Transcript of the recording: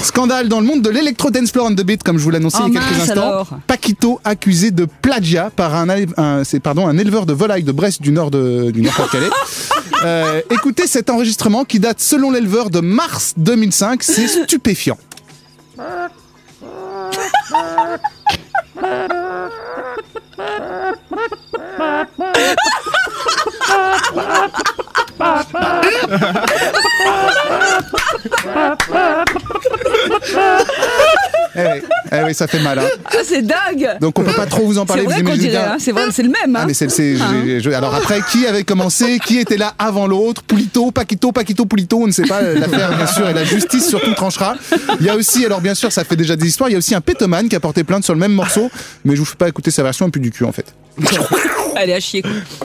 Scandale dans le monde de l'électro dance floor and the beat, comme je vous l'annonçais il y a quelques instants. Alors. Paquito accusé de plagiat par un éleveur de volailles de Brest du Nord Pas-de-Calais. Écoutez cet enregistrement qui date selon l'éleveur de mars 2005, c'est stupéfiant. Eh oui, ça fait mal. Hein. Ah, c'est dingue. Donc on peut pas trop vous en parler. C'est vrai vous qu'on imaginez dirait, bien. c'est vrai, c'est le même. Hein. Ah, mais alors après, qui avait commencé? Qui était là avant l'autre? Pulito, Paquito, Pulito, on ne sait pas. L'affaire, bien sûr, et la justice surtout tranchera. Il y a aussi, alors bien sûr, ça fait déjà des histoires. Il y a aussi un pétomane qui a porté plainte sur le même morceau, mais je vous fais pas écouter sa version, un peu du cul en fait. Allez, à chier.